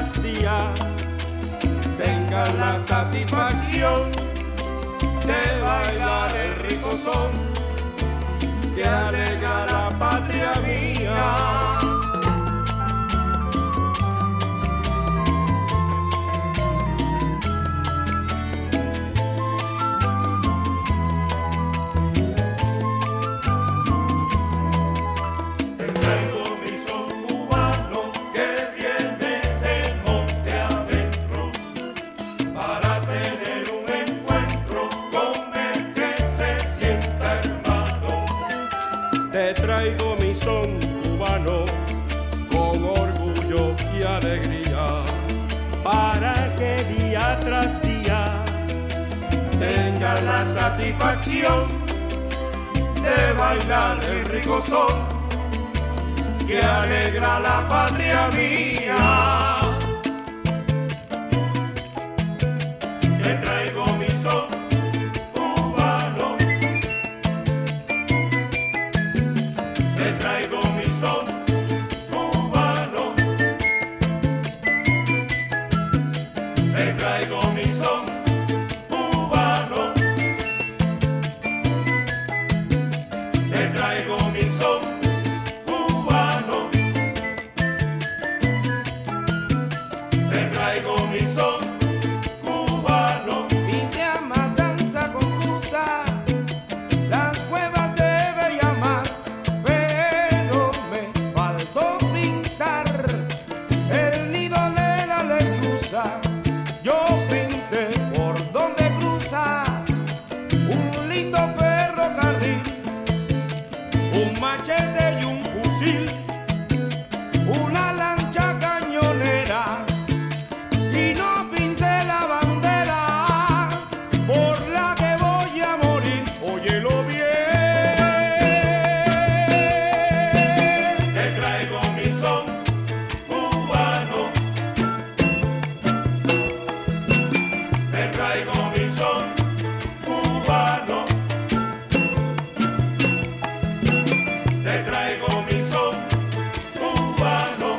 tras día tengan la satisfacción de bailar el rico son que alegra la patria mía. Te traigo mi son cubano con orgullo y alegría para que día tras día tengas la satisfacción de bailar el rico son que alegra la patria mía. Te traigo mi son te traigo mi son cubano, te traigo mi son cubano, te traigo mi son cubano, te traigo mi son cubano. Vine a matanza confusa, las cuevas de Bellamar. Yo pinté por donde cruza un lindo ferrocarril, un machete y un fusil, una lancha cañonera, y no pinté la bandera por la que voy a morir. Óyelo bien. Te traigo mi son cubano, te traigo mi son cubano, te traigo mi son cubano,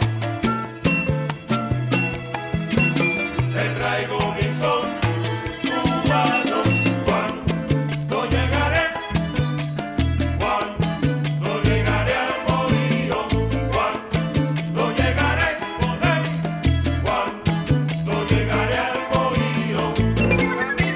te traigo mi son cubano. Cuando llegaré, cuando llegaré al bohío, cuando llegaré con él, cuando llegaré al bohío.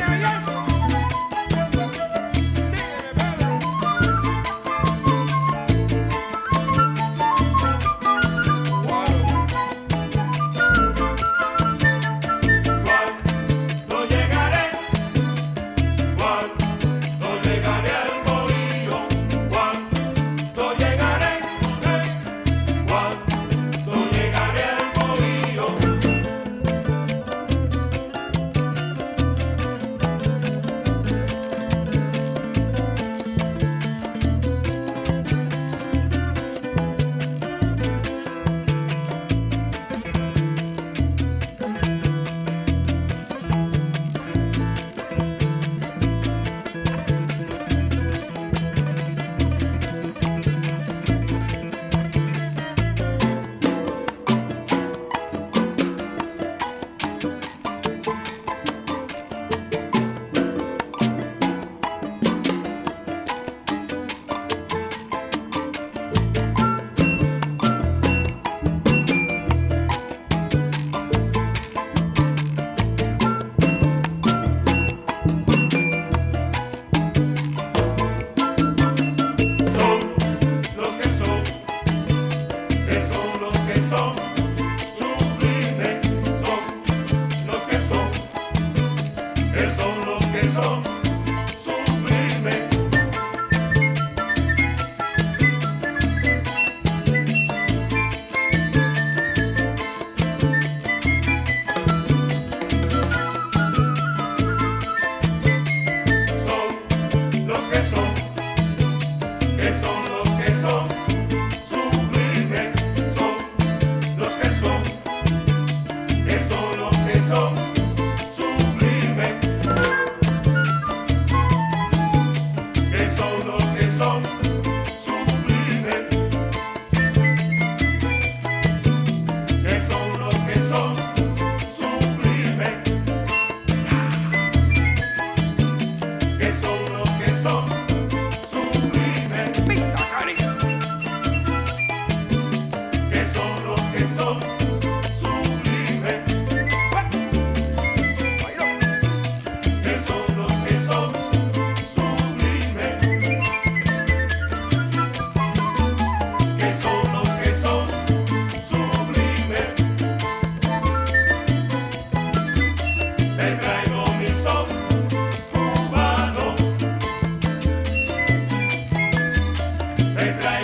te traigo